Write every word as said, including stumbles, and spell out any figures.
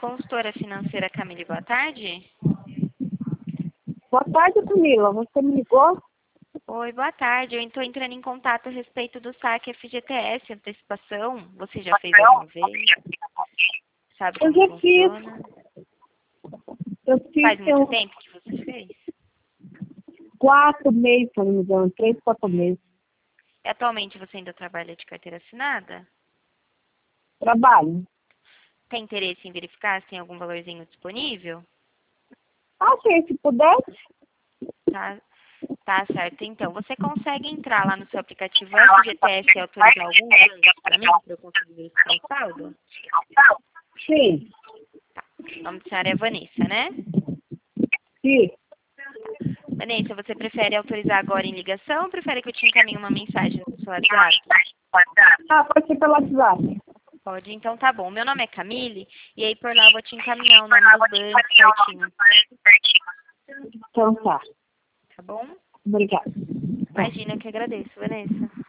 consultora financeira Camille, boa tarde. Boa tarde, Camila. Você me ligou? Oi, boa tarde. Eu estou entrando em contato a respeito do saque F G T S, antecipação. Você já fez alguma vez? Sabe Eu como já fiz. funciona? Eu fiz Faz tem muito uns tempo que você fez? quatro meses, se não me engano. Três, quatro meses. E atualmente você ainda trabalha de carteira assinada? Trabalho. Tem interesse em verificar se tem algum valorzinho disponível? Ah, sim, se pudesse. Tá, tá certo. Então, você consegue entrar lá no seu aplicativo F G T S e autorizar alguns bancos para mim, para eu conseguir verificar o saldo? Sim. Tá. O nome da senhora é Vanessa, né? Sim. Vanessa, você prefere autorizar agora em ligação ou prefere que eu te encaminhe uma mensagem no seu WhatsApp? Ah, pode ser pelo WhatsApp. Pode, então tá bom. Meu nome é Camille e aí por lá eu vou te encaminhar o nome dos bancos certinho. Então tá. Tá bom? Obrigada. Imagina, eu que agradeço, Vanessa.